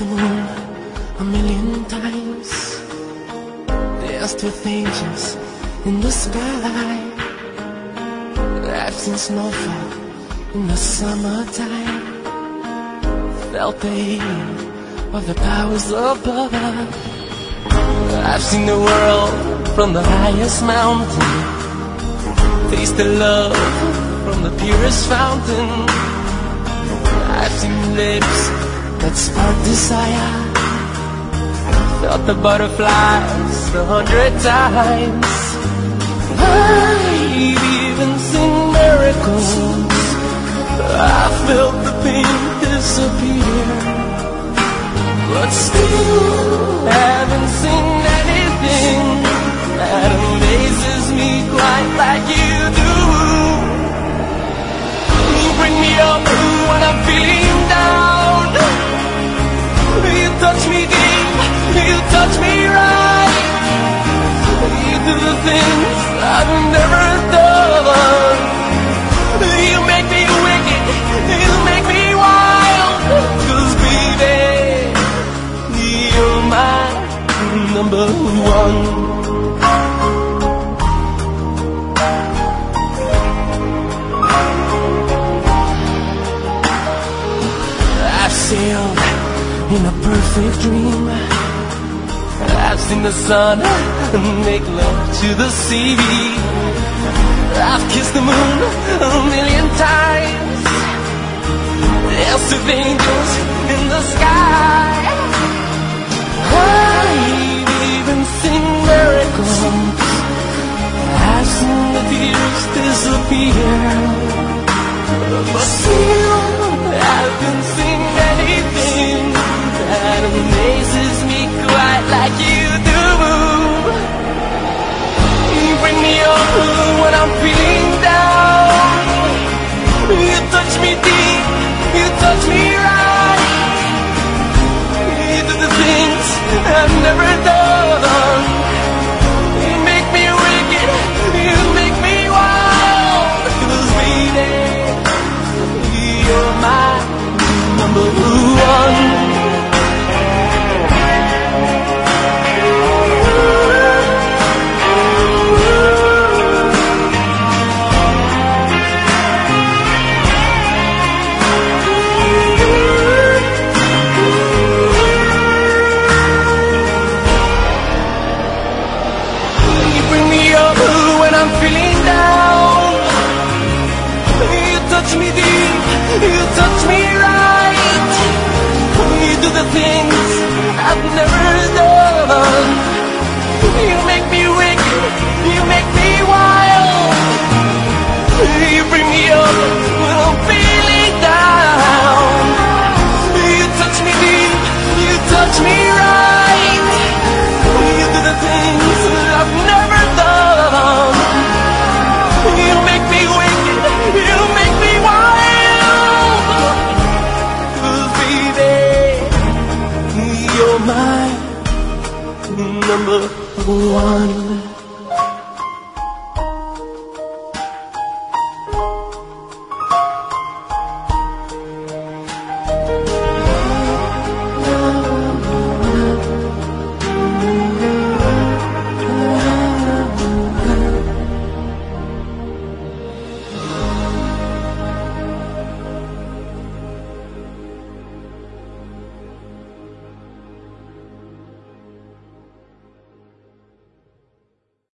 the moon a million times, danced with angels in the sky. I've seen snowfall in the summertime, felt the heat of the powers above. I've seen the world from the highest mountain, tasted love from the purest fountain. I've seen lips that spark desire, felt the butterflies 100 times. I've even seen miracles, I felt the pain disappear, but still haven't seen anything that amazes me quite like you do. You bring me up when I'm feeling down, you touch me deep, you touch me right, you do the things I've never done. You make me wicked, you make me wild, 'cause baby, you're my number one. I've sailed in a perfect dream, I've seen the sun make love to the sea, I've kissed the moon a million times, danced with angels in the sky. I've even seen miracles, I've seen the tears disappear, but still I haven't seen anything that amazes me quite like you do. You bring me up when I'm feeling down, you touch me deep, you touch me right, you do the things I've never done. You make me wicked, you make me wild, 'cause baby, you're my number one. Feeling down, you touch me deep, you touch me right, you do the things I've never done. You make me wicked, you make me wild, you bring me up when I'm feeling down. You touch me deep, you touch me right, you do the things I've never done. You make me wicked, you make me wild, 'cause baby, you're my number one.